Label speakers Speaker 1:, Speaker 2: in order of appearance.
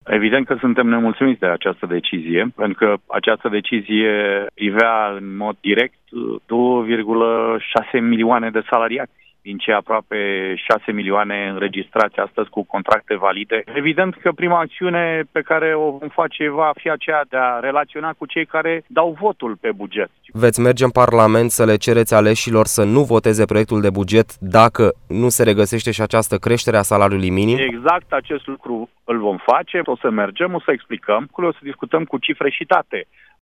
Speaker 1: Evident că suntem nemulțumiți de această decizie, pentru că această decizie privea în mod direct 2,6 milioane de salariați, din cei aproape 6 milioane înregistrați astăzi cu contracte valide. Evident că prima acțiune pe care o vom face va fi aceea de a relaționa cu cei care dau votul pe buget.
Speaker 2: Veți merge în Parlament să le cereți aleșilor să nu voteze proiectul de buget dacă nu se regăsește și această creștere a salariului minim?
Speaker 1: Exact acest lucru îl vom face, o să mergem, o să explicăm, o să discutăm cu cifre și date.